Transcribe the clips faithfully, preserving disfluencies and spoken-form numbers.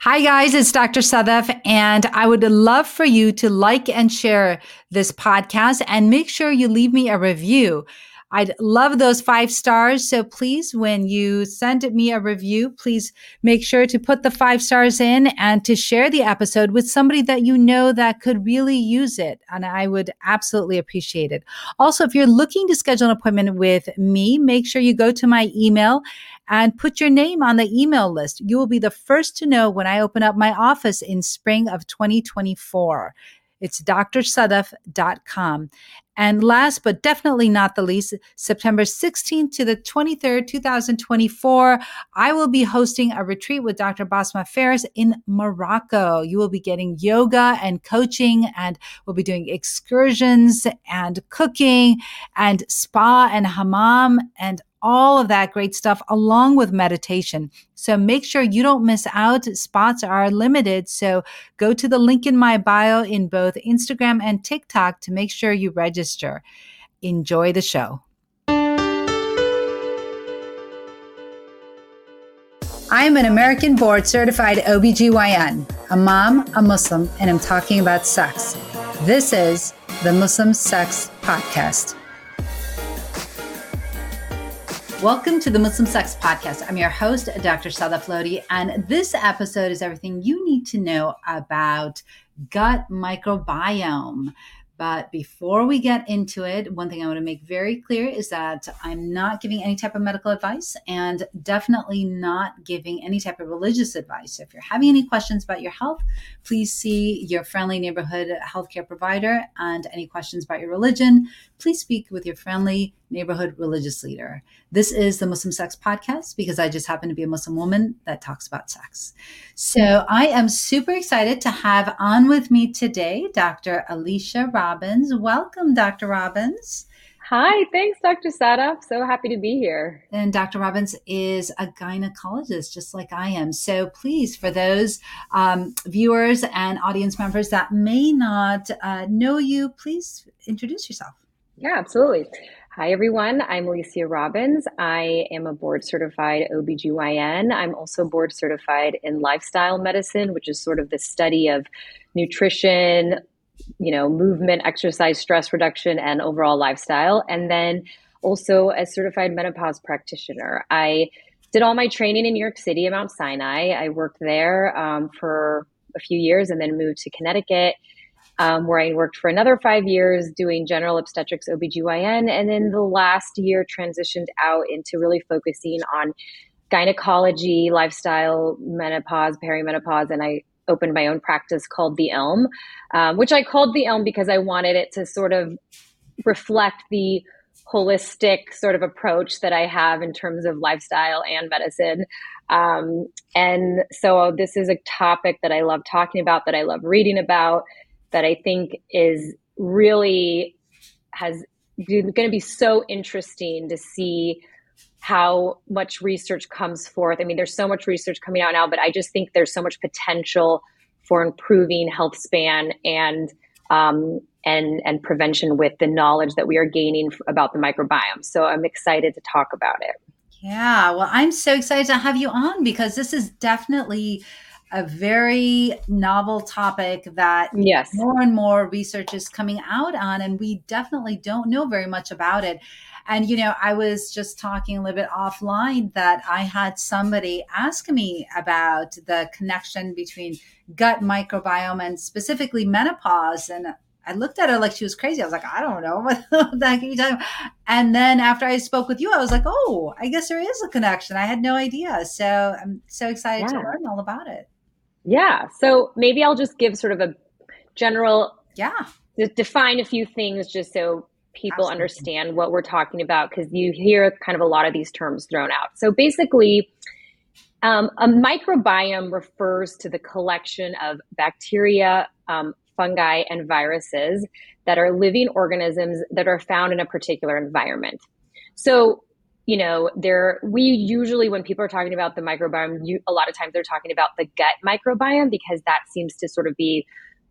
Hi, guys, it's Doctor Sadaf, and I would love for you to like and share this podcast and make sure you leave me a review. I'd love those five stars. So please, when you send me a review, please make sure to put the five stars in and to share the episode with somebody that you know that could really use it. And I would absolutely appreciate it. Also, if you're looking to schedule an appointment with me, make sure you go to my email and put your name on the email list. You will be the first to know when I open up my office in spring of twenty twenty-four. It's d r sadaf dot com. And last but definitely not the least, September sixteenth to the twenty-third, twenty twenty-four, I will be hosting a retreat with Doctor Basma Faris in Morocco. You will be getting yoga and coaching, and we'll be doing excursions and cooking and spa and hammam and all of that great stuff along with meditation. So make sure you don't miss out. Spots are limited. So go to the link in my bio in both Instagram and TikTok to make sure you register. Enjoy the show. I am an American board certified O B G Y N, a mom, a Muslim, and I'm talking about sex. This is the Muslim Sex Podcast. Welcome to the Muslim Sex Podcast. I'm your host, Doctor Sadaf Lodi, and this episode is everything you need to know about gut microbiome. But before we get into it, one thing I want to make very clear is that I'm not giving any type of medical advice and definitely not giving any type of religious advice. So if you're having any questions about your health, please see your friendly neighborhood healthcare provider. And any questions about your religion, please speak with your friendly neighborhood religious leader. This is the Muslim Sex Podcast because I just happen to be a Muslim woman that talks about sex. So I am super excited to have on with me today, Doctor Alicia Robbins. Welcome, Doctor Robbins. Hi, thanks, Doctor Sadaf. So happy to be here. And Doctor Robbins is a gynecologist, just like I am. So please, for those um, viewers and audience members that may not uh, know you, please introduce yourself. Yeah, absolutely. Hi, everyone. I'm Alicia Robbins. I am a board certified O B G Y N. I'm also board certified in lifestyle medicine, which is sort of the study of nutrition, you know, movement, exercise, stress reduction, and overall lifestyle. And then also a certified menopause practitioner. I did all my training in New York City at Mount Sinai. I worked there um, for a few years and then moved to Connecticut, Um, where I worked for another five years doing general obstetrics O B G Y N. And then the last year transitioned out into really focusing on gynecology, lifestyle, menopause, perimenopause. And I opened my own practice called The Elm, um, which I called The Elm because I wanted it to sort of reflect the holistic sort of approach that I have in terms of lifestyle and medicine. Um, and so this is a topic that I love talking about, that I love reading about, that I think is really has going to be so interesting to see how much research comes forth. I mean, there's so much research coming out now, but I just think there's so much potential for improving health span and um, and and prevention with the knowledge that we are gaining about the microbiome. So I'm excited to talk about it. Yeah, well, I'm so excited to have you on because this is definitely a very novel topic that yes. more and more research is coming out on, and we definitely don't know very much about it. And, you know, I was just talking a little bit offline that I had somebody ask me about the connection between gut microbiome and specifically menopause. And I looked at her like she was crazy. I was like, I don't know what that can you tell me? And then after I spoke with you, I was like, oh, I guess there is a connection. I had no idea. So I'm so excited yeah. to learn all about it. Yeah. So maybe I'll just give sort of a general, yeah, define a few things just so people Absolutely. understand what we're talking about, because you hear kind of a lot of these terms thrown out. So basically, um, a microbiome refers to the collection of bacteria, um, fungi, and viruses that are living organisms that are found in a particular environment. So you know, there, we usually, when people are talking about the microbiome, you, a lot of times they're talking about the gut microbiome because that seems to sort of be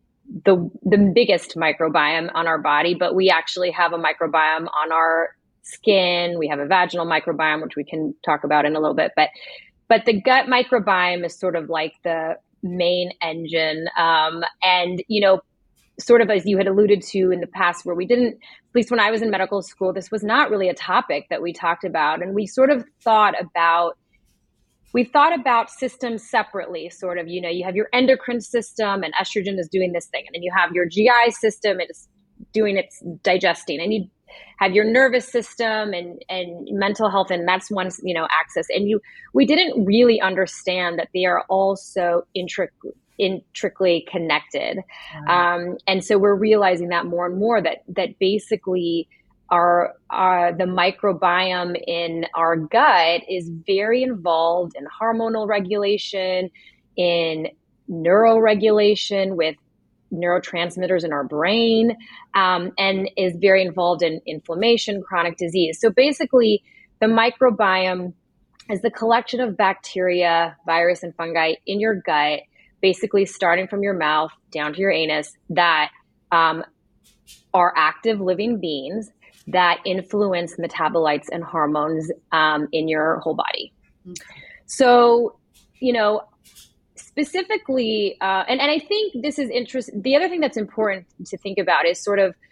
the the biggest microbiome on our body. But we actually have a microbiome on our skin. We have a vaginal microbiome, which we can talk about in a little bit. But but the gut microbiome is sort of like the main engine. Um, and, you know, sort of as you had alluded to in the past, where we didn't, at least when I was in medical school, this was not really a topic that we talked about. And we sort of thought about, we thought about systems separately, sort of, you know, you have your endocrine system and estrogen is doing this thing. And then you have your G I system, it's doing its digesting. And you have your nervous system and, and mental health, and that's one, you know, axis. And you, we didn't really understand that they are all so intricately, intricately connected. Wow. Um, and so we're realizing that more and more, that, that basically our, our, the microbiome in our gut is very involved in hormonal regulation, in neuroregulation with neurotransmitters in our brain, um, and is very involved in inflammation, chronic disease. So basically, the microbiome is the collection of bacteria, virus, and fungi in your gut, basically starting from your mouth down to your anus, that um, are active living beings that influence metabolites and hormones um, in your whole body. Okay. So, you know, specifically, uh, and, and I think this is interesting. The other thing that's important to think about is sort of,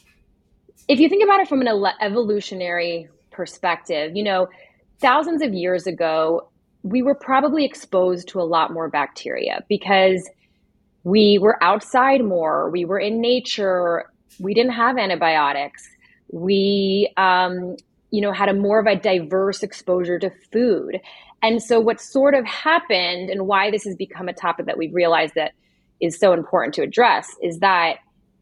if you think about it from an evolutionary perspective, you know, thousands of years ago, we were probably exposed to a lot more bacteria because we were outside more, we were in nature, we didn't have antibiotics, we, um, you know, had a more of a diverse exposure to food. And so what sort of happened, and why this has become a topic that we've realized that is so important to address, is that,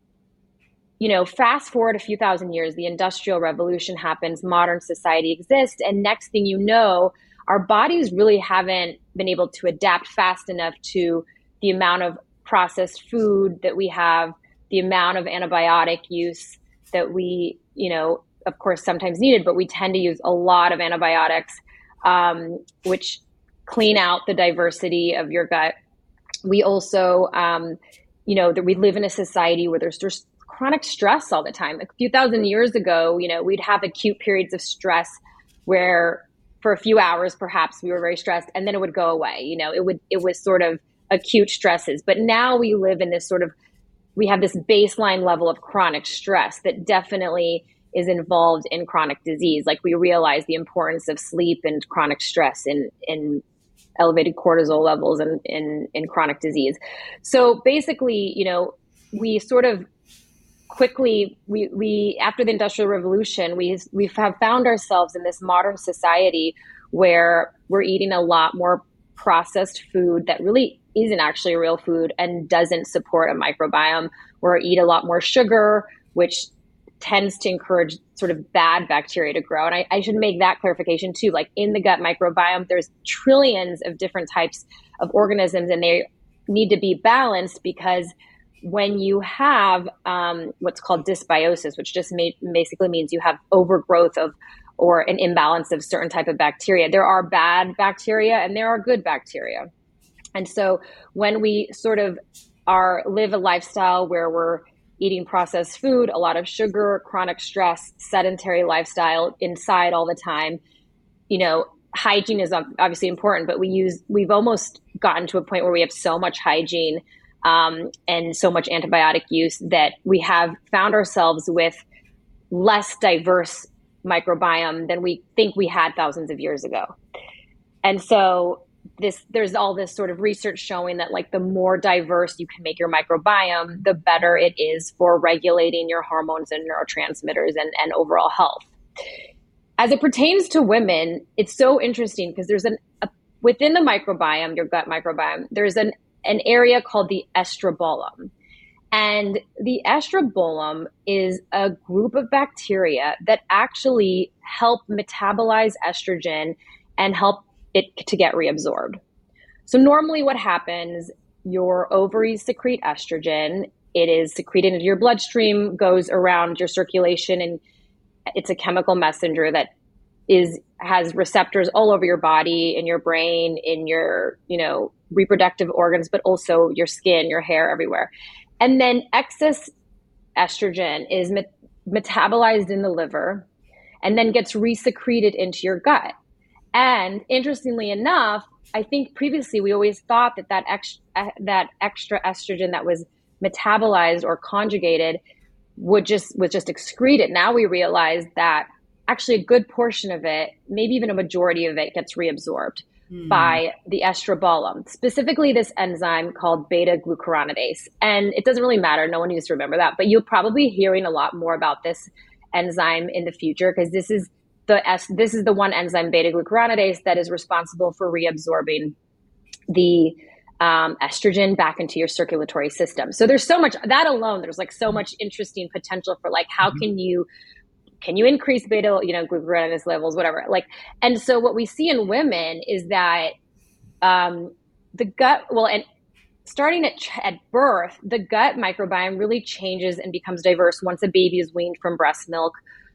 you know, fast forward a few thousand years, the Industrial Revolution happens, modern society exists, and next thing you know, our bodies really haven't been able to adapt fast enough to the amount of processed food that we have, the amount of antibiotic use that we, you know, of course, sometimes needed, but we tend to use a lot of antibiotics, um, which clean out the diversity of your gut. We also, um, you know, that we live in a society where there's just chronic stress all the time. A few thousand years ago, you know, we'd have acute periods of stress where for a few hours, perhaps we were very stressed, and then it would go away. You know, it would, it was sort of acute stresses. But now we live in this sort of, we have this baseline level of chronic stress that definitely is involved in chronic disease. Like, we realize the importance of sleep and chronic stress in, in elevated cortisol levels and in, in chronic disease. So basically, you know, we sort of quickly, we, we after the Industrial Revolution, we we have found ourselves in this modern society where we're eating a lot more processed food that really isn't actually real food and doesn't support a microbiome. We're eat a lot more sugar, which tends to encourage sort of bad bacteria to grow. And I, I should make that clarification too. Like, in the gut microbiome, there's trillions of different types of organisms, and they need to be balanced, because when you have um, what's called dysbiosis, which just may, basically means you have overgrowth of or an imbalance of certain type of bacteria, there are bad bacteria and there are good bacteria. And so when we sort of are live a lifestyle where we're eating processed food, a lot of sugar, chronic stress, sedentary lifestyle inside all the time, you know, hygiene is obviously important, but we use, we've almost gotten to a point where we have so much hygiene um, and so much antibiotic use that we have found ourselves with less diverse microbiome than we think we had thousands of years ago. And so this, there's all this sort of research showing that, like, the more diverse you can make your microbiome, the better it is for regulating your hormones and neurotransmitters and, and overall health. As it pertains to women, it's so interesting because there's an, a, within the microbiome, your gut microbiome, there's an, an area called the estrobolome. And the estrobolome is a group of bacteria that actually help metabolize estrogen and help it to get reabsorbed. So normally what happens, your ovaries secrete estrogen, it is secreted into your bloodstream, goes around your circulation, and it's a chemical messenger that is has receptors all over your body, in your brain, in your, you know, reproductive organs, but also your skin, your hair, everywhere. And then excess estrogen is met- metabolized in the liver and then gets resecreted into your gut. And interestingly enough, I think previously we always thought that that extra, that extra estrogen that was metabolized or conjugated would just was just excreted. Now we realize that actually a good portion of it, maybe even a majority of it, gets reabsorbed mm. by the estrobolome, specifically this enzyme called beta glucuronidase. And it doesn't really matter. No one needs to remember that, but you'll probably be hearing a lot more about this enzyme in the future, because this is the this is the one enzyme, beta glucuronidase, that is responsible for reabsorbing the um, estrogen back into your circulatory system. So there's so much that alone. There's like so much interesting potential for like how can you can you increase beta, you know, glucuronidase levels, whatever. Like, and so what we see in women is that um, the gut, well, and starting at at birth, the gut microbiome really changes and becomes diverse once a baby is weaned from breast milk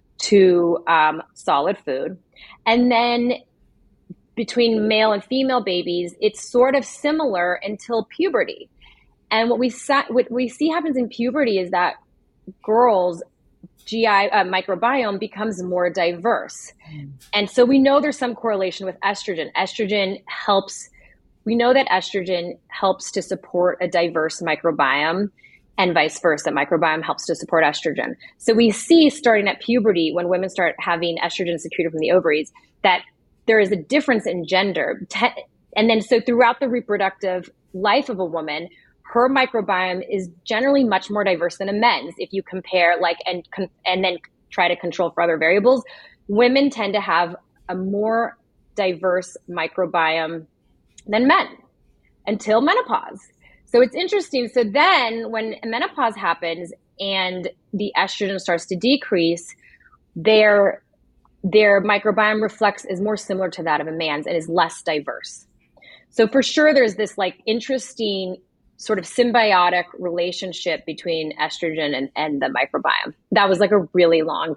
to um, solid food. And then between male and female babies, it's sort of similar until puberty. And what we, sa- what we see happens in puberty is that girls' G I uh, microbiome becomes more diverse. Mm. And so we know there's some correlation with estrogen. Estrogen helps, we know that estrogen helps to support a diverse microbiome, and vice versa. Microbiome helps to support estrogen. So we see starting at puberty, when women start having estrogen secreted from the ovaries, that there is a difference in gender. And then so throughout the reproductive life of a woman, her microbiome is generally much more diverse than a men's. If you compare like, and, and then try to control for other variables, women tend to have a more diverse microbiome than men until menopause. So it's interesting. So then when menopause happens and the estrogen starts to decrease, their, their microbiome reflex is more similar to that of a man's and is less diverse. So for sure, there's this like interesting sort of symbiotic relationship between estrogen and, and the microbiome. That was like a really long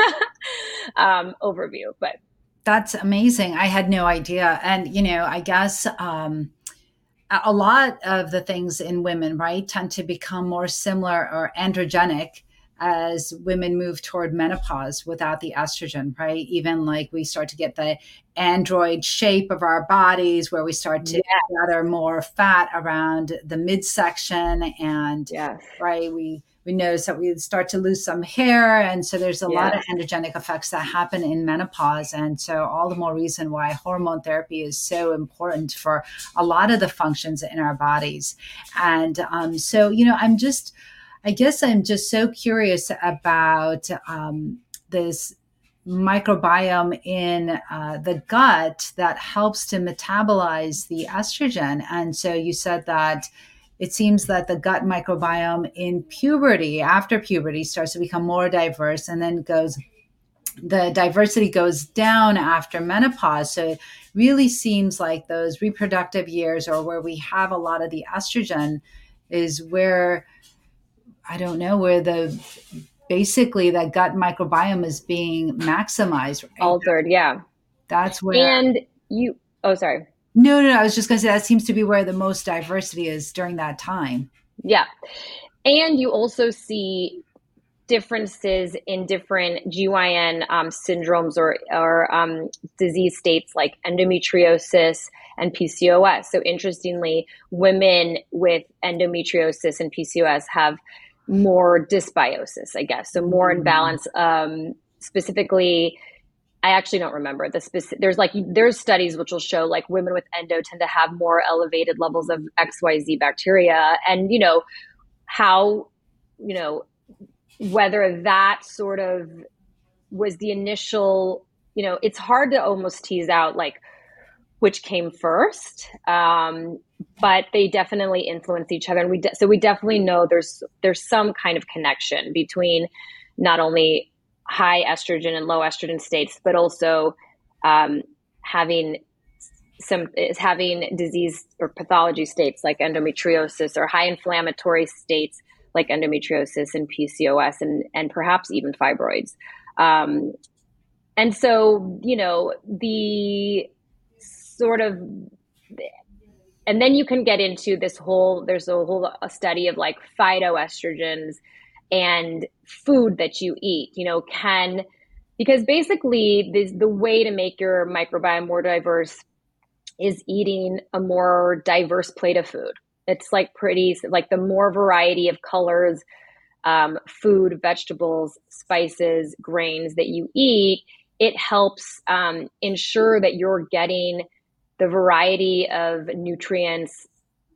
um, overview, but. That's amazing. I had no idea. And, you know, I guess, um, a lot of the things in women, right, tend to become more similar or androgenic as women move toward menopause without the estrogen, right? Even like we start to get the android shape of our bodies, where we start to yeah. gather more fat around the midsection, and yes. right, we we notice that we start to lose some hair, and so there's a yeah. lot of androgenic effects that happen in menopause, and so all the more reason why hormone therapy is so important for a lot of the functions in our bodies. And um, so, you know, I'm just. I guess I'm just so curious about um, this microbiome in uh, the gut that helps to metabolize the estrogen. And so you said that it seems that the gut microbiome in puberty, after puberty, starts to become more diverse, and then goes, the diversity goes down after menopause. So it really seems like those reproductive years, or where we have a lot of the estrogen, is where I don't know, where the basically that gut microbiome is being maximized. Right? Altered, yeah. That's where. And you, oh, sorry. No, no, no. I was just going to say that seems to be where the most diversity is during that time. Yeah. And you also see differences in different G Y N um, syndromes or, or um, disease states like endometriosis and P C O S. So interestingly, women with endometriosis and P C O S have more dysbiosis, I guess. So more imbalance, um, specifically, I actually don't remember the specific, there's like, there's studies which will show like women with endo tend to have more elevated levels of X Y Z bacteria. And, you know, how, you know, whether that sort of was the initial, you know, it's hard to almost tease out like which came first. Um, but they definitely influence each other. And we, de- so we definitely know there's, there's some kind of connection between not only high estrogen and low estrogen states, but also, um, having some, is having disease or pathology states like endometriosis, or high inflammatory states like endometriosis and P C O S, and, and perhaps even fibroids. Um, and so, you know, the sort of, and then you can get into this whole, there's a whole a study of like phytoestrogens and food that you eat. You know, can because basically this, the way to make your microbiome more diverse is eating a more diverse plate of food. It's like pretty, like the more variety of colors, um, food, vegetables, spices, grains that you eat, it helps um, ensure that you're getting the variety of nutrients,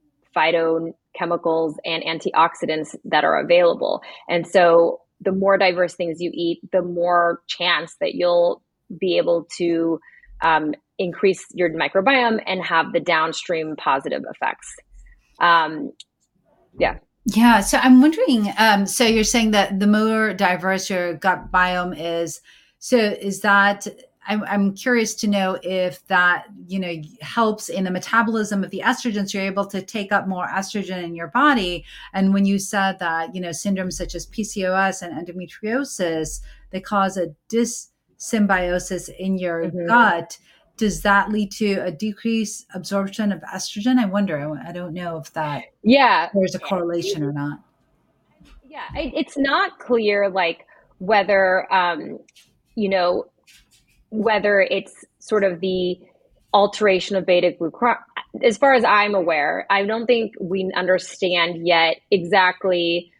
phytochemicals, and antioxidants that are available. And so the more diverse things you eat, the more chance that you'll be able to um, increase your microbiome and have the downstream positive effects. Um, yeah. Yeah. So I'm wondering, um, so you're saying that the more diverse your gut biome is, so is that, I'm, I'm curious to know if that, you know, helps in the metabolism of the estrogens. You're able to take up more estrogen in your body. And when you said that, you know, syndromes such as P C O S and endometriosis, they cause a dyssymbiosis in your mm-hmm. gut. Does that lead to a decreased absorption of estrogen? I wonder. I don't know if that yeah there's a correlation or not. Yeah, it's not clear, like whether um, you know whether it's sort of the alteration of beta glucuron. As far as I'm aware, I don't think we understand yet exactly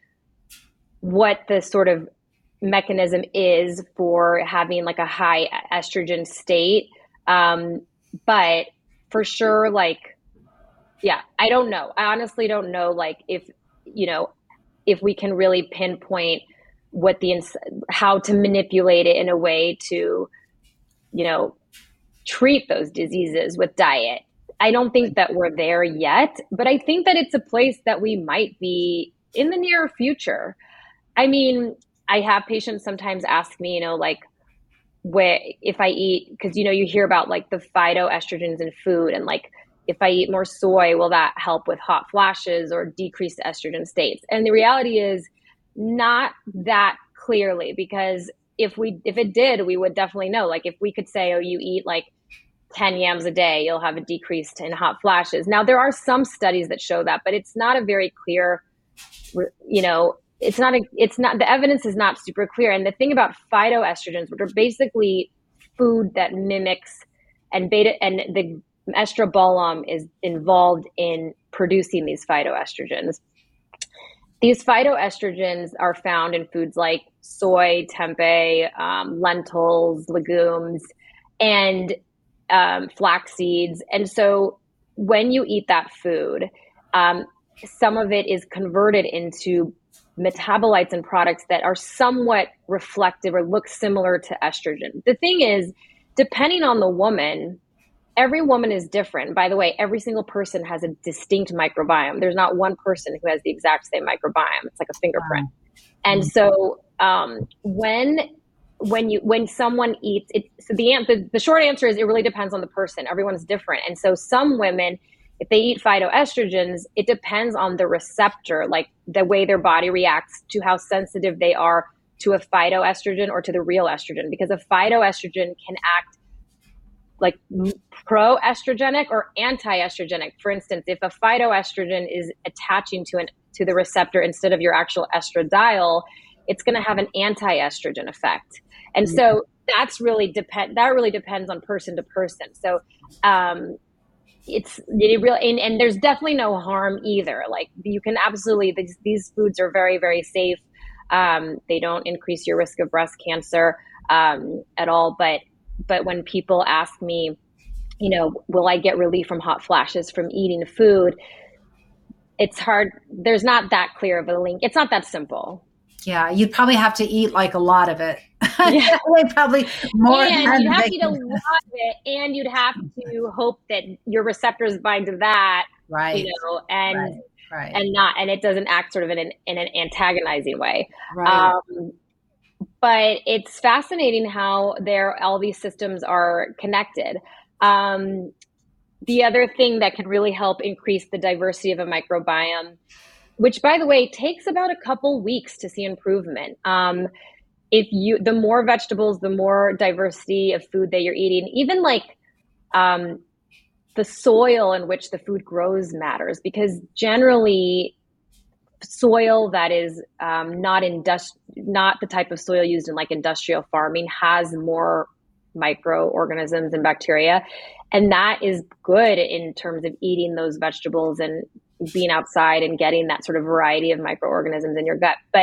what the sort of mechanism is for having like a high estrogen state. Um, but for sure, like, yeah, I don't know. I honestly don't know, like, if, you know, if we can really pinpoint what the, how to manipulate it in a way to, you know, treat those diseases with diet. I don't think that we're there yet, but I think that it's a place that we might be in the near future. I mean, I have patients sometimes ask me, you know, like, where if I eat, because, you know, you hear about like the phytoestrogens in food, and like, if I eat more soy, will that help with hot flashes or decrease estrogen states? And the reality is not that clearly, because if we, if it did, we would definitely know. Like if we could say, oh, you eat like ten yams a day, you'll have a decrease in hot flashes. Now there are some studies that show that, but it's not a very clear, you know, it's not, a, it's not, the evidence is not super clear. And the thing about phytoestrogens, which are basically food that mimics, and beta, and the estrobolome is involved in producing these phytoestrogens. These phytoestrogens are found in foods like soy, tempeh, um, lentils, legumes, and um, flax seeds. And so when you eat that food, um, some of it is converted into metabolites and products that are somewhat reflective or look similar to estrogen. The thing is, depending on the woman, every woman is different. By the way, every single person has a distinct microbiome. There's not one person who has the exact same microbiome. It's like a fingerprint. Wow. And so um, when when you when someone eats it, so the, the the short answer is it really depends on the person. Everyone's different. And so some women, if they eat phytoestrogens, it depends on the receptor, like the way their body reacts to how sensitive they are to a phytoestrogen or to the real estrogen, because a phytoestrogen can act like pro-estrogenic or anti-estrogenic. For instance, if a phytoestrogen is attaching to an to the receptor instead of your actual estradiol, it's going to have an anti-estrogen effect. And mm-hmm. so that's really depend. That really depends on person to person. So um, it's it really, and, and there's definitely no harm either. Like you can absolutely these these foods are very very safe. Um, they don't increase your risk of breast cancer um, at all, but. But when people ask me, you know, will I get relief from hot flashes from eating food? It's hard. There's not that clear of a link. It's not that simple. Yeah, you'd probably have to eat like a lot of it. Yeah, probably more. And you'd have to eat a lot of it, and you'd have to hope that your receptors bind to that, right? You know, and right. Right. and not, and it doesn't act sort of in an in an antagonizing way. Right. Um, But it's fascinating how there all these systems are connected. Um, the other thing that can really help increase the diversity of a microbiome, which by the way takes about a couple weeks to see improvement. Um, if you, the more vegetables, the more diversity of food that you're eating, even like um, the soil in which the food grows matters, because generally soil that is um, not industri- not the type of soil used in like industrial farming has more microorganisms and bacteria. And that is good in terms of eating those vegetables and being outside and getting that sort of variety of microorganisms in your gut. But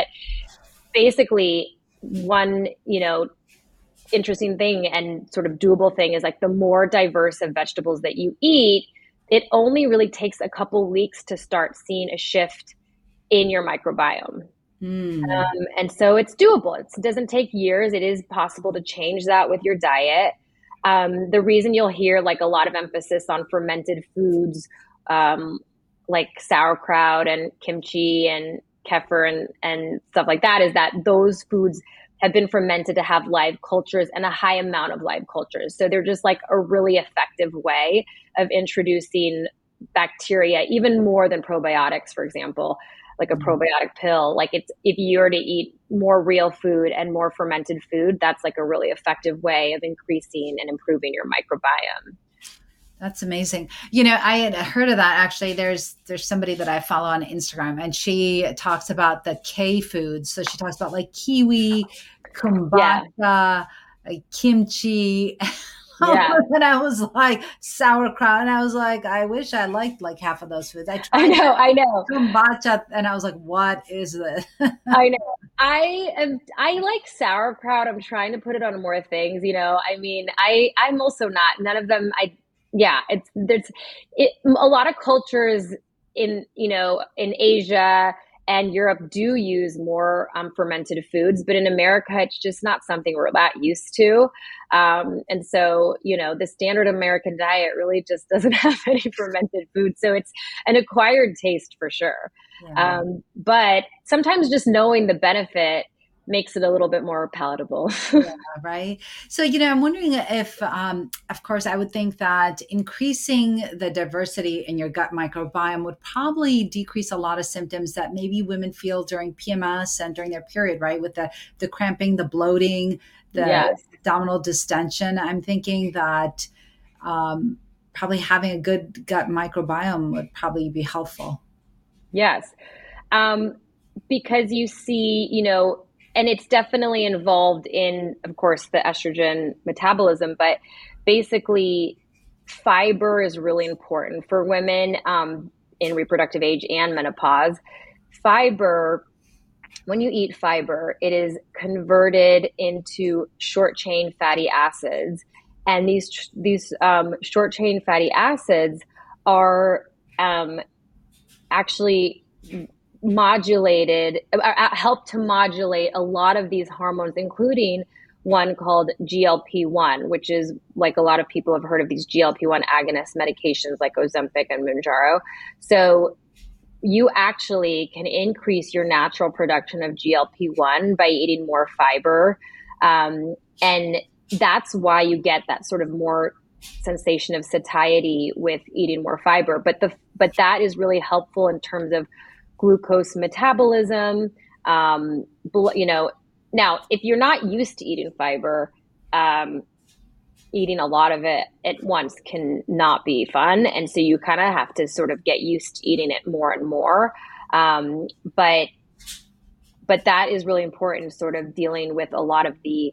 basically, one, you know, interesting thing and sort of doable thing is like the more diverse of vegetables that you eat, it only really takes a couple weeks to start seeing a shift in your microbiome. Mm. Um, and so it's doable. It's, it doesn't take years. It is possible to change that with your diet. Um, the reason you'll hear like a lot of emphasis on fermented foods, um, like sauerkraut and kimchi and kefir and, and stuff like that, is that those foods have been fermented to have live cultures and a high amount of live cultures. So they're just like a really effective way of introducing bacteria, even more than probiotics, for example, like a probiotic pill. Like it's, if you were to eat more real food and more fermented food, that's like a really effective way of increasing and improving your microbiome. That's amazing. You know, I had heard of that actually. There's there's somebody that I follow on Instagram, and she talks about the K foods. So she talks about like kiwi, kombucha, yeah. like kimchi. Yeah. And I was like sauerkraut, and I was like, I wish I liked like half of those foods. I tried. I know, I know. Kombucha, and I was like, what is this? I know. I am. I like sauerkraut. I'm trying to put it on more things. You know, I mean, I I'm also not. None of them. I. Yeah, it's there's it, a lot of cultures in, you know, in Asia and Europe do use more um, fermented foods, but in America, it's just not something we're that used to. Um, and so, you know, the standard American diet really just doesn't have any fermented food. So it's an acquired taste for sure. Yeah. Um, but sometimes just knowing the benefit makes it a little bit more palatable. Yeah, right. So, you know, I'm wondering if, um, of course, I would think that increasing the diversity in your gut microbiome would probably decrease a lot of symptoms that maybe women feel during P M S and during their period, right? With the, the cramping, the bloating, the yes. abdominal distension. I'm thinking that um, probably having a good gut microbiome would probably be helpful. Yes. Um, because you see, you know, and it's definitely involved in, of course, the estrogen metabolism, but basically fiber is really important for women um, in reproductive age and menopause. Fiber, when you eat fiber, it is converted into short chain fatty acids. And these, these um, short chain fatty acids are um, actually modulated, uh, help to modulate a lot of these hormones, including one called G L P one, which is like a lot of people have heard of these G L P one agonist medications like Ozempic and Mounjaro. So you actually can increase your natural production of G L P one by eating more fiber. Um, and that's why you get that sort of more sensation of satiety with eating more fiber. But the but that is really helpful in terms of glucose metabolism. Um, you know, now if you're not used to eating fiber, um, eating a lot of it at once can not be fun, and so you kind of have to sort of get used to eating it more and more. Um, but but that is really important, sort of dealing with a lot of the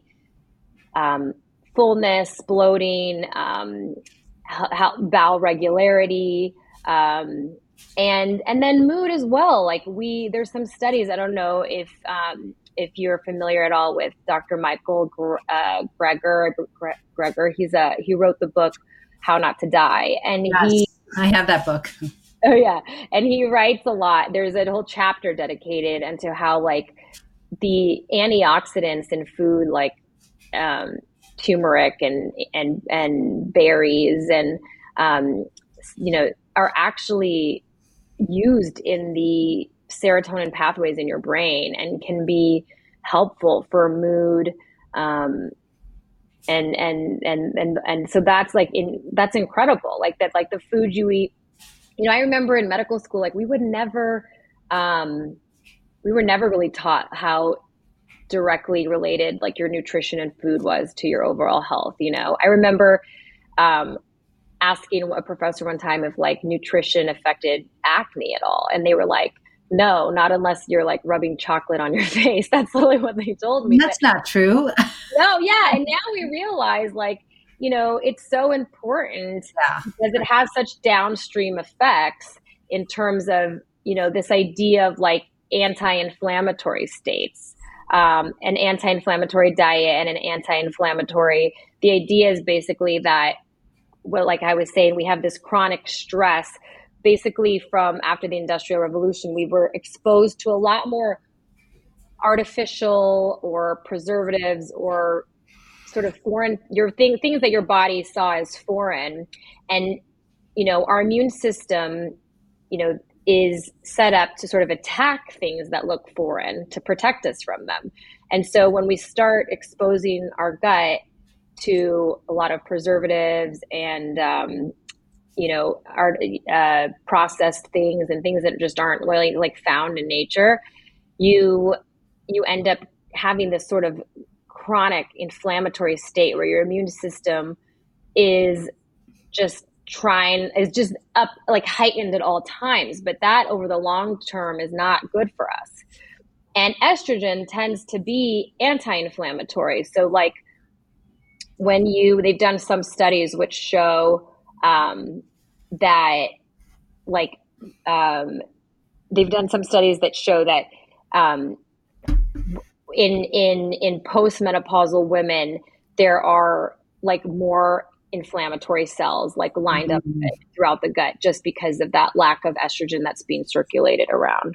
um, fullness, bloating, um, bowel regularity. Um, And and then mood as well. Like we, there's some studies. I don't know if um, if you're familiar at all with Doctor Michael uh, Greger. Greger. He's a he wrote the book How Not to Die, and yes, he. I have that book. Oh yeah, and he writes a lot. There's a whole chapter dedicated into how like the antioxidants in food, like um, turmeric and and and berries, and um, you know, are actually used in the serotonin pathways in your brain and can be helpful for mood. Um, and, and, and, and, and so that's like, in, that's incredible. Like that, like the food you eat, you know, I remember in medical school, like we would never, um, we were never really taught how directly related like your nutrition and food was to your overall health. You know, I remember, um, asking a professor one time if like nutrition affected acne at all. And they were like, no, not unless you're like rubbing chocolate on your face. That's literally what they told me. That's not true. No, yeah. And now we realize, like, you know, it's so important Yeah. because it has such downstream effects in terms of, you know, this idea of like anti-inflammatory states, um, an anti-inflammatory diet and an anti-inflammatory. The idea is basically that, well, like I was saying, we have this chronic stress. Basically, from after the Industrial Revolution, we were exposed to a lot more artificial or preservatives or sort of foreign your thing things that your body saw as foreign. And you know, our immune system, you know, is set up to sort of attack things that look foreign to protect us from them. And so when we start exposing our gut to a lot of preservatives and um, you know, our uh, processed things and things that just aren't really like found in nature, you you end up having this sort of chronic inflammatory state where your immune system is just trying, is just up, like heightened at all times. But that over the long term is not good for us. And estrogen tends to be anti-inflammatory. So like when you, they've done some studies which show um, that like, um, they've done some studies that show that um, in in in postmenopausal women, there are like more inflammatory cells like lined mm-hmm. up throughout the gut just because of that lack of estrogen that's being circulated around.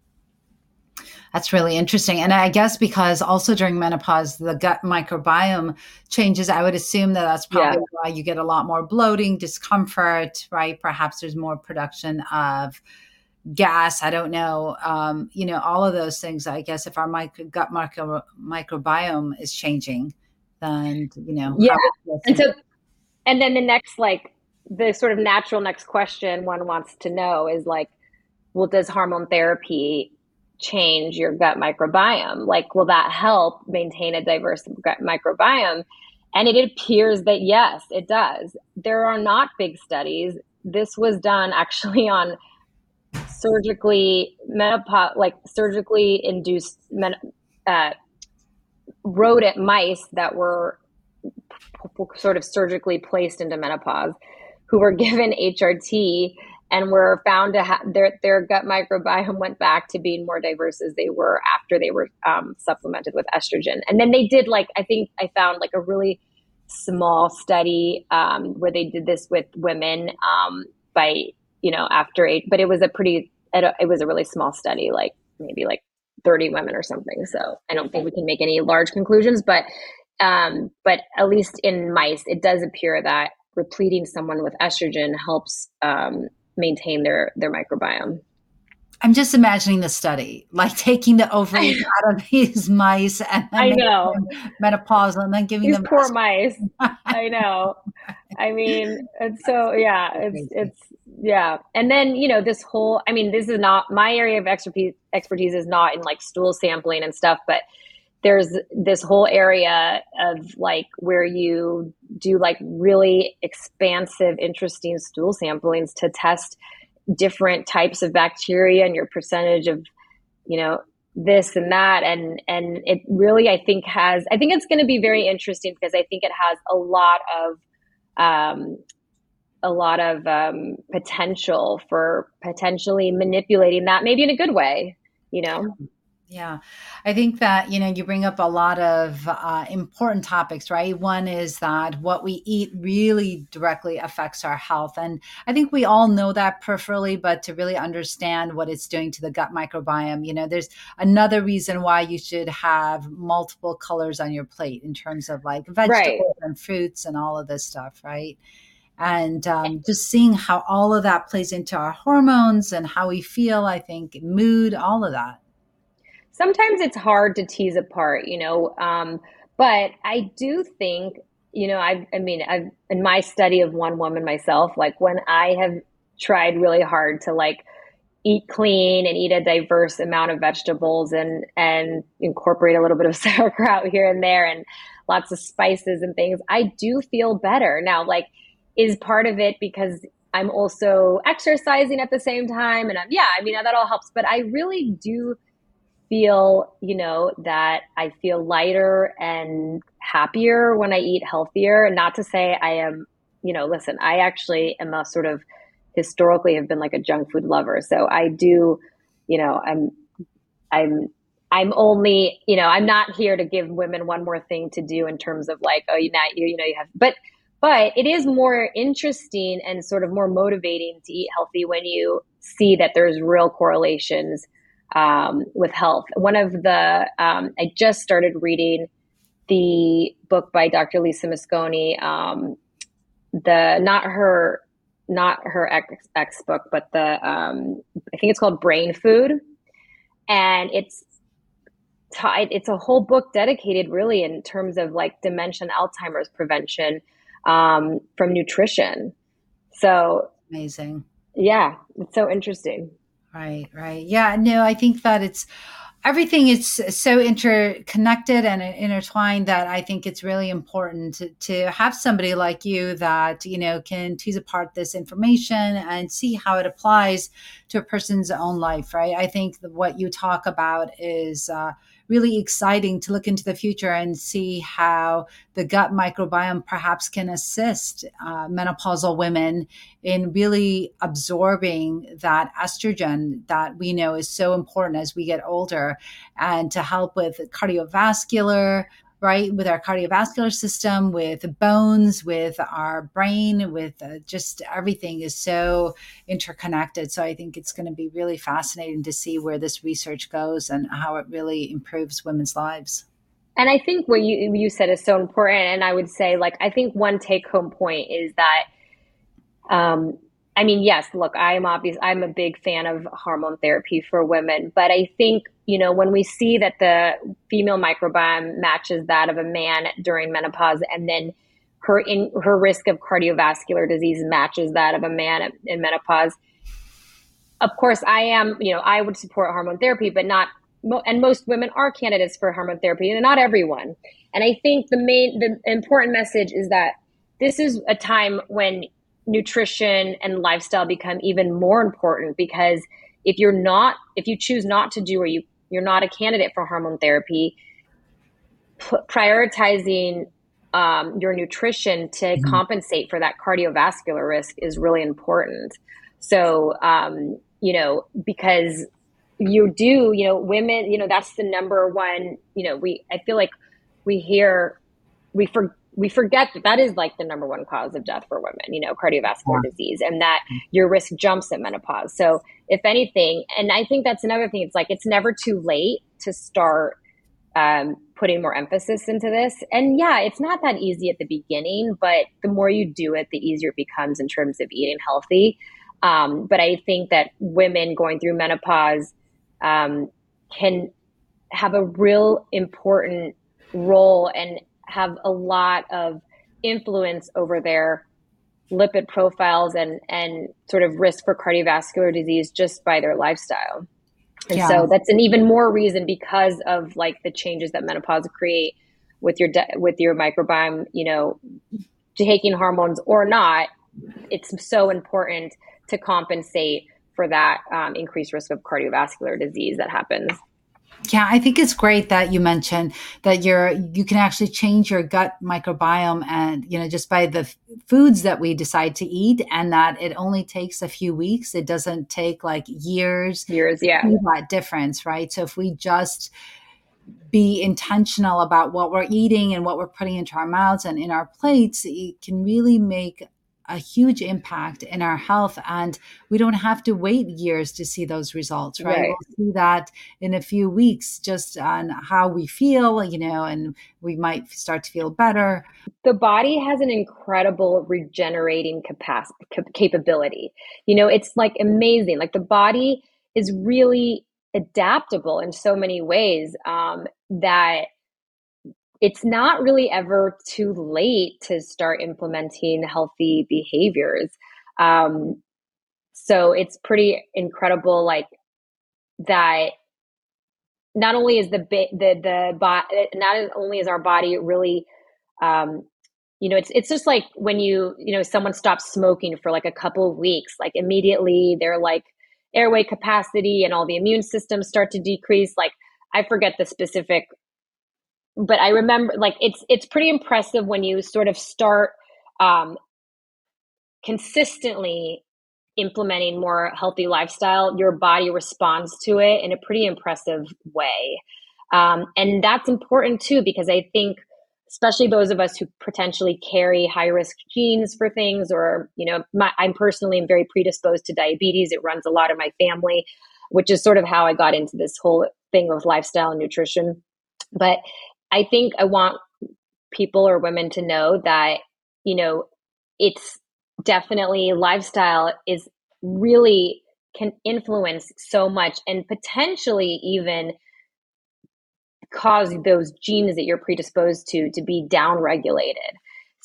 That's really interesting. And I guess because also during menopause, the gut microbiome changes, I would assume that that's probably yeah. why you get a lot more bloating, discomfort, right? Perhaps there's more production of gas. I don't know. Um, you know, all of those things, I guess if our micro, gut micro, microbiome is changing, then, you know. Yeah. And so, and then the next, like the sort of natural next question one wants to know is like, well, does hormone therapy change your gut microbiome? Like, will that help maintain a diverse gut microbiome? And it appears that yes, it does. There are not big studies. This was done actually on surgically menopause, like surgically induced men, uh, rodent mice that were p- sort of surgically placed into menopause, who were given H R T and were found to have their their gut microbiome went back to being more diverse as they were after they were um, supplemented with estrogen. And then they did like, I think I found like a really small study um, where they did this with women um, by, you know, after eight, but it was a pretty, it was a really small study, like maybe like thirty women or something. So I don't think we can make any large conclusions, but, um, but at least in mice, it does appear that repleting someone with estrogen helps um, maintain their, their microbiome. I'm just imagining the study, like taking the ovaries out of these mice and then I know menopausal and then giving these them poor mice. I know. I mean, it's so, yeah, it's, it's, yeah. And then, you know, this whole, I mean, this is not my area of expertise, expertise is not in like stool sampling and stuff, but there's this whole area of like where you do like really expansive, interesting stool samplings to test different types of bacteria and your percentage of, you know, this and that. And, and it really, I think has, I think it's going to be very interesting because I think it has a lot of, um, a lot of um, potential for potentially manipulating that, maybe in a good way, you know? Yeah, I think that, you know, you bring up a lot of uh, important topics, right? One is that what we eat really directly affects our health. And I think we all know that peripherally, but to really understand what it's doing to the gut microbiome, you know, there's another reason why you should have multiple colors on your plate in terms of like vegetables right. and fruits and all of this stuff, right? And um, just seeing how all of that plays into our hormones and how we feel, I think, mood, all of that. Sometimes it's hard to tease apart, you know, um, but I do think, you know, I, I mean, I've, in my study of one woman myself, like when I have tried really hard to like eat clean and eat a diverse amount of vegetables and, and incorporate a little bit of sauerkraut here and there and lots of spices and things, I do feel better. Now, like, is part of it because I'm also exercising at the same time. And I'm, yeah, I mean, that all helps. But I really do feel, you know, that I feel lighter and happier when I eat healthier. Not to say I am, you know, listen, I actually am a sort of historically have been like a junk food lover. So I do, you know, I'm, I'm, I'm only, you know, I'm not here to give women one more thing to do in terms of like, oh, you know, you, you know, you have, but, but it is more interesting and sort of more motivating to eat healthy when you see that there's real correlations um, with health. One of the, um, I just started reading the book by Doctor Lisa Mosconi, um, the, not her, not her ex, ex book, but the, um, I think it's called Brain Food. And it's, it's a whole book dedicated really in terms of like dementia and Alzheimer's prevention um, from nutrition. So amazing. Yeah, it's so interesting. Right, right. Yeah, no, I think that it's everything is so interconnected and intertwined that I think it's really important to, to have somebody like you that, you know, can tease apart this information and see how it applies to a person's own life, right? I think what you talk about is uh, really exciting to look into the future and see how the gut microbiome perhaps can assist uh, menopausal women in really absorbing that estrogen that we know is so important as we get older, and to help with cardiovascular, right? With our cardiovascular system, with bones, with our brain, with uh, just everything is so interconnected. So I think it's going to be really fascinating to see where this research goes and how it really improves women's lives. And I think what you you said is so important. And I would say, like, I think one take home point is that, um, I mean, yes, look, I am obvious. I'm a big fan of hormone therapy for women, but I think, you know, when we see that the female microbiome matches that of a man during menopause, and then her in her risk of cardiovascular disease matches that of a man in menopause. Of course, I am, you know, I would support hormone therapy, but not, and most women are candidates for hormone therapy, and not everyone. And I think the main, the important message is that this is a time when nutrition and lifestyle become even more important, because if you're not, if you choose not to do, or you, you're not a candidate for hormone therapy, p- prioritizing um, your nutrition to mm-hmm. compensate for that cardiovascular risk is really important. So, um, you know, because you do, you know, women, you know, that's the number one, you know, we, I feel like we hear, we for, we forget that that is like the number one cause of death for women, you know, cardiovascular yeah. disease, and that your risk jumps at menopause. So if anything, and I think that's another thing, it's like, it's never too late to start um, putting more emphasis into this. And yeah, it's not that easy at the beginning, but the more you do it, the easier it becomes in terms of eating healthy. Um, but I think that women going through menopause um, can have a real important role and have a lot of influence over their lipid profiles and, and sort of risk for cardiovascular disease just by their lifestyle. And yeah. so that's an even more reason, because of like the changes that menopause create with your, de- with your microbiome, you know, taking hormones or not, it's so important to compensate for that um, increased risk of cardiovascular disease that happens. Yeah, I think it's great that you mentioned that you're, you can actually change your gut microbiome, and, you know, just by the f- foods that we decide to eat, and that it only takes a few weeks. It doesn't take like years. Years, yeah. To see that difference, right? So if we just be intentional about what we're eating and what we're putting into our mouths and in our plates, it can really make a huge impact in our health, and we don't have to wait years to see those results, right? Right. We'll see that in a few weeks just on how we feel, you know, and we might start to feel better. The body has an incredible regenerating capacity, capability. You know, it's like amazing. Like the body is really adaptable in so many ways um, that it's not really ever too late to start implementing healthy behaviors. Um, so it's pretty incredible, like that. Not only is the the the body, not only is our body really, um, you know, it's it's just like when you, you know, someone stops smoking for like a couple of weeks, like immediately their like airway capacity and all the immune systems start to decrease. Like I forget the specific, but I remember like it's it's pretty impressive when you sort of start um, consistently implementing more healthy lifestyle, your body responds to it in a pretty impressive way. Um, and that's important too, because I think, especially those of us who potentially carry high risk genes for things, or, you know, my, I'm personally am very predisposed to diabetes. It runs a lot of my family, which is sort of how I got into this whole thing of lifestyle and nutrition. But I think I want people or women to know that, you know, it's definitely lifestyle is really can influence so much and potentially even cause those genes that you're predisposed to to be downregulated.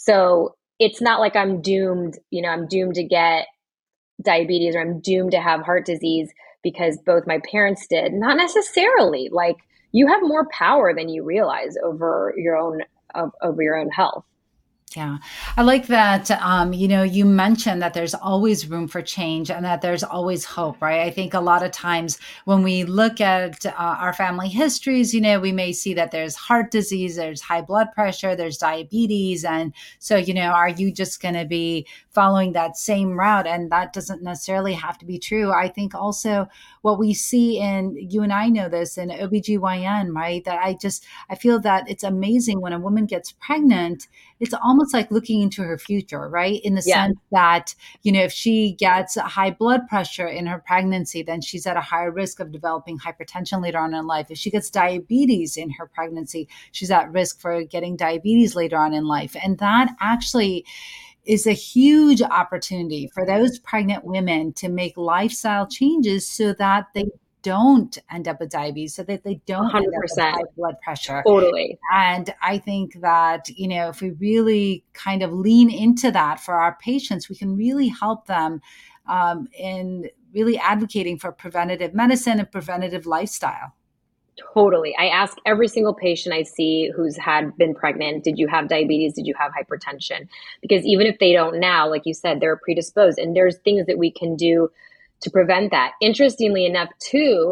So it's not like I'm doomed, you know, I'm doomed to get diabetes or I'm doomed to have heart disease because both my parents did. Not necessarily. Like you have more power than you realize over your own of, over your own health. Yeah. I like that, um, you know, you mentioned that there's always room for change and that there's always hope, right? I think a lot of times when we look at uh, our family histories, you know, we may see that there's heart disease, there's high blood pressure, there's diabetes. And so, you know, are you just going to be following that same route? And that doesn't necessarily have to be true. I think also what we see in, you and I know this in O B G Y N, right? That I just, I feel that it's amazing when a woman gets pregnant, it's almost like looking into her future, right? In the Yeah. sense that, you know, if she gets a high blood pressure in her pregnancy, then she's at a higher risk of developing hypertension later on in life. If she gets diabetes in her pregnancy, she's at risk for getting diabetes later on in life. And that actually is a huge opportunity for those pregnant women to make lifestyle changes so that they don't end up with diabetes, so that they don't one hundred end up with percent. high blood pressure. Totally. And I think that, you know, if we really kind of lean into that for our patients, we can really help them um, in really advocating for preventative medicine and preventative lifestyle. Totally. I ask every single patient I see who's had been pregnant, did you have diabetes? Did you have hypertension? Because even if they don't now, like you said, they're predisposed, and there's things that we can do to prevent that. Interestingly enough, too,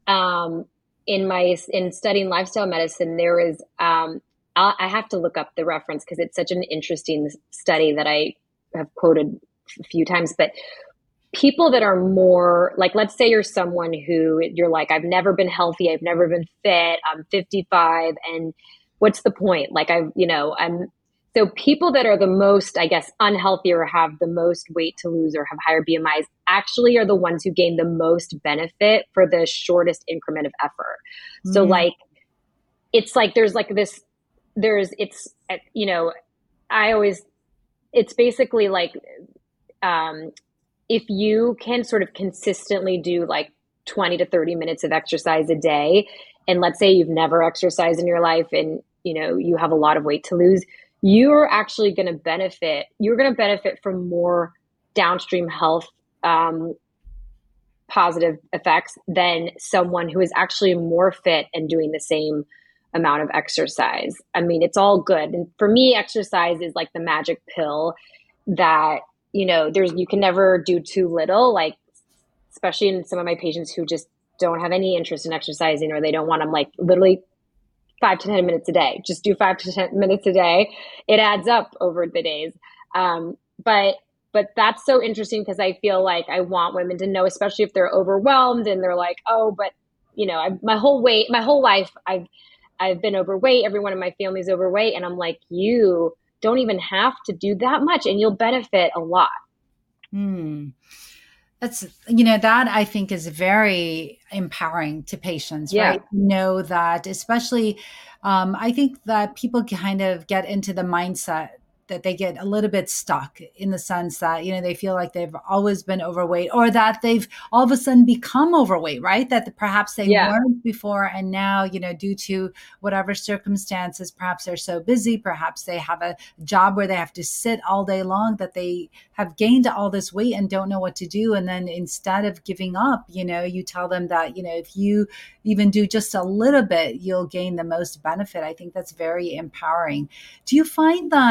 um, in my in studying lifestyle medicine, there is um, I'll, I have to look up the reference because it's such an interesting study that I have quoted a few times. But people that are more like, let's say you're someone who you're like, I've never been healthy, I've never been fit, I'm fifty-five, and what's the point? Like I've, you know, I'm so people that are the most, I guess, unhealthy or have the most weight to lose or have higher B M Is actually are the ones who gain the most benefit for the shortest increment of effort. Mm. So like, it's like, there's like this, there's, it's, you know, I always, it's basically like, um, if you can sort of consistently do like twenty to thirty minutes of exercise a day, and let's say you've never exercised in your life and, you know, you have a lot of weight to lose, you're actually going to benefit. You're going to benefit from more downstream health um, positive effects than someone who is actually more fit and doing the same amount of exercise. I mean, it's all good. And for me, exercise is like the magic pill that, you know, there's, you can never do too little, like, especially in some of my patients who just don't have any interest in exercising, or they don't want them, like literally five to ten minutes a day, just do five to ten minutes a day. It adds up over the days. Um, but, but that's so interesting because I feel like I want women to know, especially if they're overwhelmed and they're like, oh, but you know, I, my whole weight, my whole life, I've, I've been overweight. Everyone in my family is overweight. And I'm like, you don't even have to do that much and you'll benefit a lot. Hmm. That's, you know, that I think is very empowering to patients, Yeah. right? Know that, especially, um, I think that people kind of get into the mindset that they get a little bit stuck in the sense that, you know, they feel like they've always been overweight, or that they've all of a sudden become overweight, right? That perhaps they Yeah. weren't before. And now, you know, due to whatever circumstances, perhaps they're so busy, perhaps they have a job where they have to sit all day long, that they have gained all this weight and don't know what to do. And then instead of giving up, you know, you tell them that, you know, if you even do just a little bit, you'll gain the most benefit. I think that's very empowering. Do you find that, um,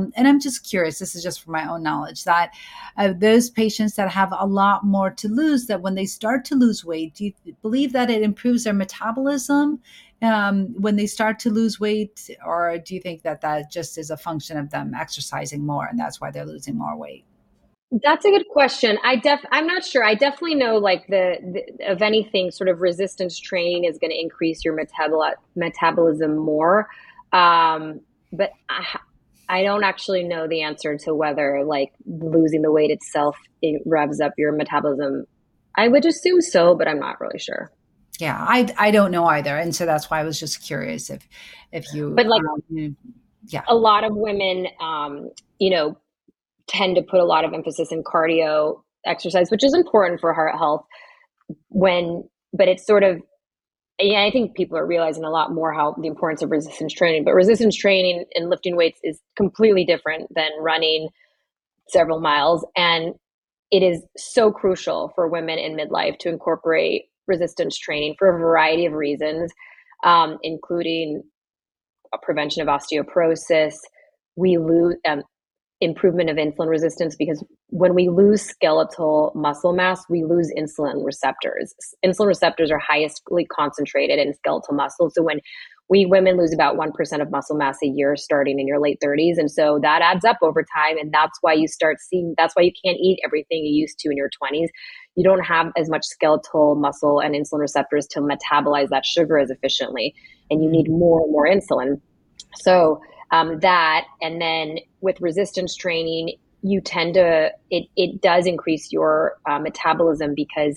um, and I'm just curious, this is just for my own knowledge, that uh, those patients that have a lot more to lose, that when they start to lose weight, do you believe that it improves their metabolism um, when they start to lose weight? Or do you think that that just is a function of them exercising more and that's why they're losing more weight? That's a good question. I def I'm not sure. I definitely know like the, the of anything sort of resistance training is going to increase your metabol metabolism more. Um, but I, I don't actually know the answer to whether like losing the weight itself it revs up your metabolism. I would assume so, but I'm not really sure. Yeah, I I don't know either, and so that's why I was just curious if if you But like um, yeah. a lot of women, um, you know, tend to put a lot of emphasis in cardio exercise, which is important for heart health. When, but it's sort of, yeah, I think people are realizing a lot more how the importance of resistance training. But resistance training and lifting weights is completely different than running several miles, and it is so crucial for women in midlife to incorporate resistance training for a variety of reasons, um, including a prevention of osteoporosis. We lose um, improvement of insulin resistance, because when we lose skeletal muscle mass, we lose insulin receptors. Insulin receptors are highly concentrated in skeletal muscle. So when we women lose about one percent of muscle mass a year starting in your late thirties. And so that adds up over time. And that's why you start seeing, that's why you can't eat everything you used to in your twenties. You don't have as much skeletal muscle and insulin receptors to metabolize that sugar as efficiently. And you need more and more insulin. So um, that, and then with resistance training, you tend to, it, it does increase your uh, metabolism, because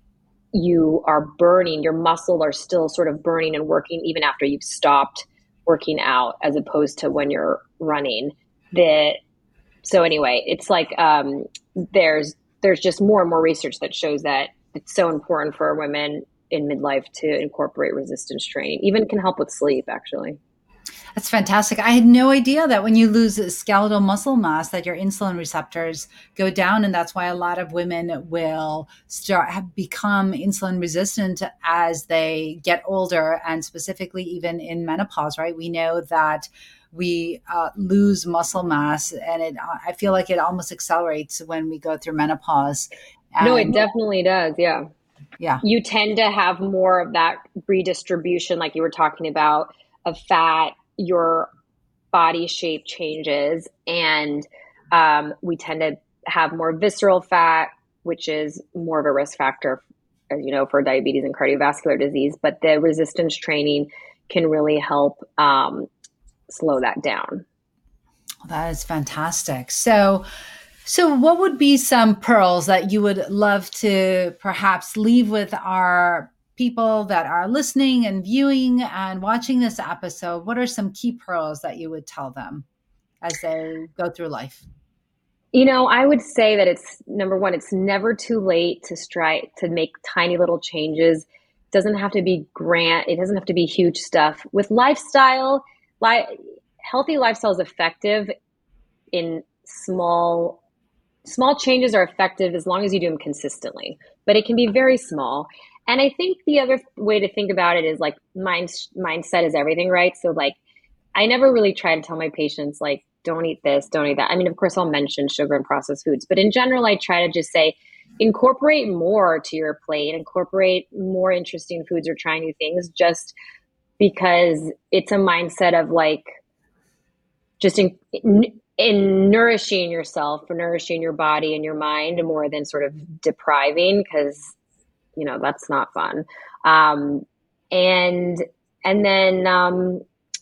you are burning, your muscle are still sort of burning and working even after you've stopped working out, as opposed to when you're running. The, so anyway, it's like um, there's, there's just more and more research that shows that it's so important for women in midlife to incorporate resistance training. Even can help with sleep, actually. That's fantastic. I had no idea that when you lose skeletal muscle mass, that your insulin receptors go down, and that's why a lot of women will start have become insulin resistant as they get older, and specifically even in menopause. Right? We know that we uh, lose muscle mass, and it. I feel like it almost accelerates when we go through menopause. And, no, it definitely does. Yeah. Yeah. You tend to have more of that redistribution, like you were talking about, of fat. Your body shape changes, and um, we tend to have more visceral fat, which is more of a risk factor, as you know, for diabetes and cardiovascular disease. But the resistance training can really help um, slow that down. Well, that is fantastic. So, so what would be some pearls that you would love to perhaps leave with our people that are listening and viewing and watching this episode? What are some key pearls that you would tell them as they go through life? You know, I would say that it's, number one, it's never too late to strike, to make tiny little changes. It doesn't have to be grand. It doesn't have to be huge stuff. With lifestyle, li- healthy lifestyle is effective in small, small changes are effective as long as you do them consistently, but it can be very small. And I think the other way to think about it is like mind, mindset is everything, right? So like, I never really try to tell my patients, like, don't eat this, don't eat that. I mean, of course, I'll mention sugar and processed foods, but in general, I try to just say, incorporate more to your plate, incorporate more interesting foods or try new things, just because it's a mindset of like, just in, in, in nourishing yourself, for nourishing your body and your mind more than sort of depriving, because you know, that's not fun. Um, and, and then, um,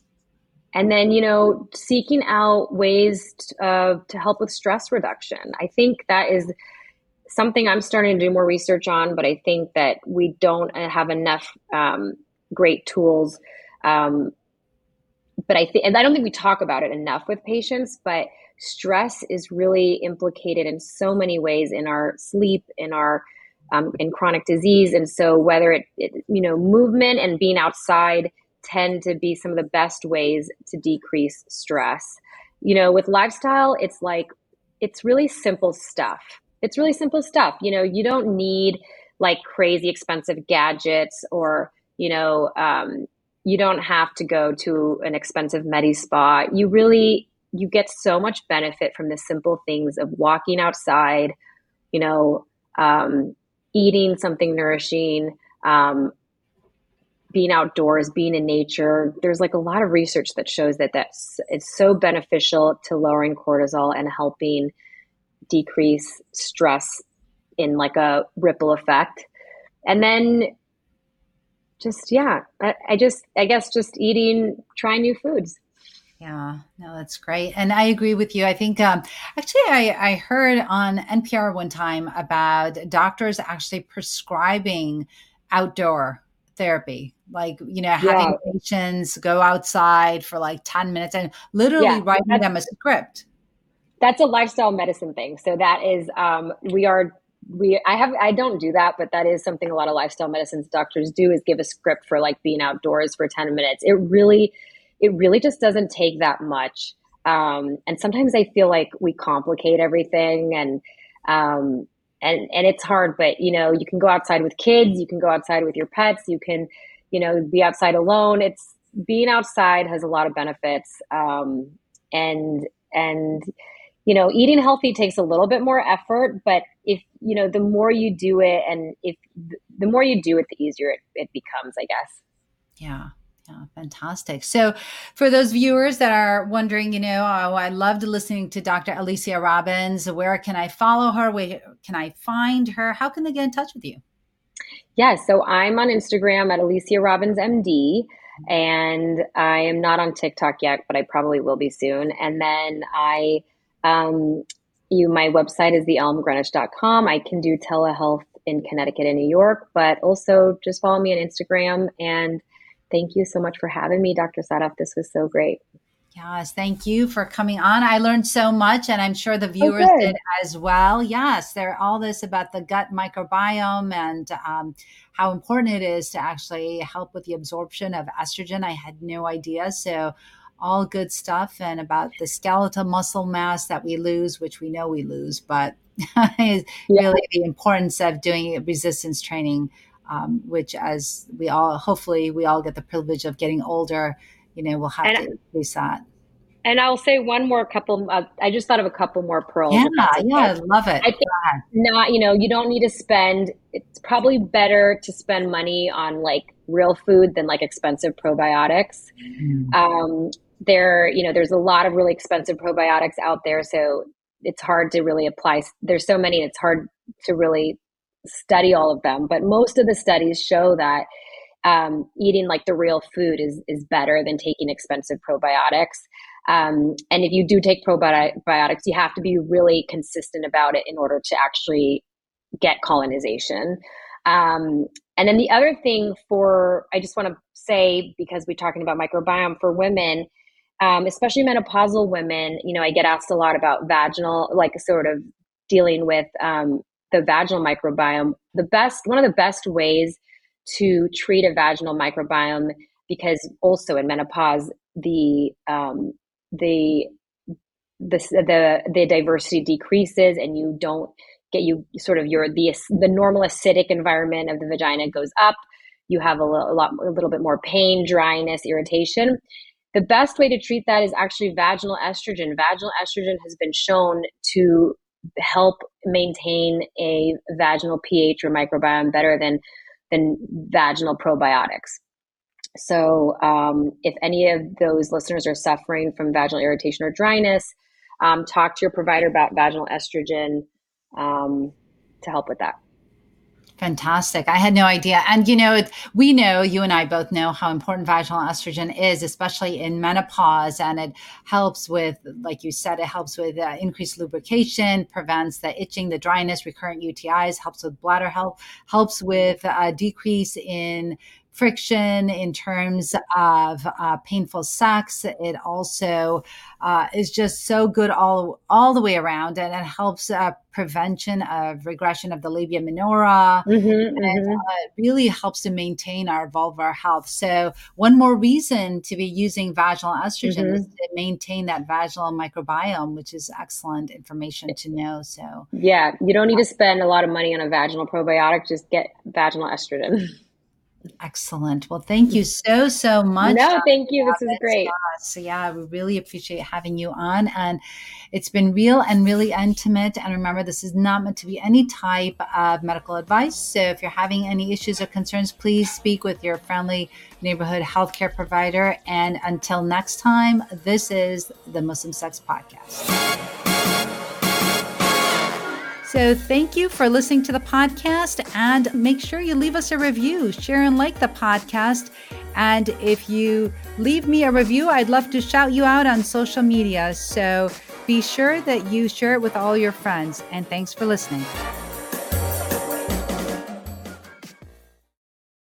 and then, you know, seeking out ways uh, to help with stress reduction. I think that is something I'm starting to do more research on, but I think that we don't have enough um, great tools. Um, but I think, and I don't think we talk about it enough with patients, but stress is really implicated in so many ways in our sleep, in our Um, in chronic disease. And so whether it, it, you know, movement and being outside tend to be some of the best ways to decrease stress. You know, with lifestyle, it's like, it's really simple stuff. It's really simple stuff. You know, you don't need like crazy expensive gadgets, or, you know, um, you don't have to go to an expensive med spa. You really, you get so much benefit from the simple things of walking outside, you know, um, eating something nourishing, um, being outdoors, being in nature. There's like a lot of research that shows that that's it's so beneficial to lowering cortisol and helping decrease stress in like a ripple effect. And then just, yeah, I, I just, I guess just eating, trying new foods. Yeah, no, that's great. And I agree with you. I think um, actually I, I heard on N P R one time about doctors actually prescribing outdoor therapy, like, you know, Yeah. having patients go outside for like ten minutes and literally Yeah. writing That's, them a script. that's a lifestyle medicine thing. So that is, um, we are, we, I have, I don't do that, but that is something a lot of lifestyle medicines doctors do, is give a script for like being outdoors for ten minutes. It really, it really just doesn't take that much. Um, and sometimes I feel like we complicate everything, and, um, and, and it's hard, but you know, you can go outside with kids, you can go outside with your pets, you can, you know, be outside alone. It's being outside has a lot of benefits. Um, and, and, you know, eating healthy takes a little bit more effort, but if, you know, the more you do it, and if the more you do it, the easier it, it becomes, I guess. Yeah. Yeah, fantastic. So, for those viewers that are wondering, you know, oh, I loved listening to Doctor Alicia Robbins. Where can I follow her? Where can I find her? How can they get in touch with you? Yeah, so I'm on Instagram at Alicia Robbins M D, and I am not on TikTok yet, but I probably will be soon. And then I, um, you, my website is the elm greenwich dot com. I can do telehealth in Connecticut and New York, but also just follow me on Instagram. And thank you so much for having me, Doctor Sadaf. This was so great. Yes, thank you for coming on. I learned so much, and I'm sure the Oh, viewers good. did as well. Yes, they're all this about the gut microbiome and um, how important it is to actually help with the absorption of estrogen. I had no idea. So, all good stuff, and about the skeletal muscle mass that we lose, which we know we lose, but is Yeah. really the importance of doing resistance training, um, which, as we all, hopefully, we all get the privilege of getting older. You know, we'll have And to increase that. And I'll say one more couple. Uh, I just thought of a couple more pearls, Yeah, if that's yeah, okay. I love it. I think not, you know, you don't need to spend, it's probably better to spend money on like real food than like expensive probiotics. Mm. Um, there, you know, there's a lot of really expensive probiotics out there. So it's hard to really apply. There's so many, it's hard to really study all of them. But most of the studies show that um, eating like the real food is is better than taking expensive probiotics. Um, and if you do take probiotics, you have to be really consistent about it in order to actually get colonization. Um, and then the other thing for, I just want to say, because we're talking about microbiome for women, um, especially menopausal women, you know, I get asked a lot about vaginal, like sort of dealing with um, the vaginal microbiome. The best, one of the best ways to treat a vaginal microbiome, because also in menopause, the um, the the the the diversity decreases, and you don't get you sort of your the the normal acidic environment of the vagina goes up. You have a, a lot a little bit more pain, dryness, irritation. The best way to treat that is actually vaginal estrogen. Vaginal estrogen has been shown to help maintain a vaginal pH or microbiome better than than vaginal probiotics. So um, if any of those listeners are suffering from vaginal irritation or dryness, um, talk to your provider about vaginal estrogen um, to help with that. Fantastic. I had no idea. And, you know, it, we know, you and I both know how important vaginal estrogen is, especially in menopause. And it helps with, like you said, it helps with uh, increased lubrication, prevents the itching, the dryness, recurrent U T Is, helps with bladder health, helps with a decrease in friction in terms of uh, painful sex. It also uh, is just so good all all the way around, and it helps uh, prevention of regression of the labia minora. Mm-hmm, And mm-hmm. uh, it really helps to maintain our vulvar health. So one more reason to be using vaginal estrogen Mm-hmm. is to maintain that vaginal microbiome, which is excellent information to know. So yeah, you don't need to spend a lot of money on a vaginal probiotic. Just get vaginal estrogen. Excellent. Well, thank you so, so much. No, thank you. This is great. So yeah, we really appreciate having you on, and it's been real and really intimate. And remember, this is not meant to be any type of medical advice. So if you're having any issues or concerns, please speak with your friendly neighborhood healthcare provider. And until next time, this is the Muslim Sex Podcast. So thank you for listening to the podcast, and make sure you leave us a review, share and like the podcast. And if you leave me a review, I'd love to shout you out on social media. So be sure that you share it with all your friends. And thanks for listening.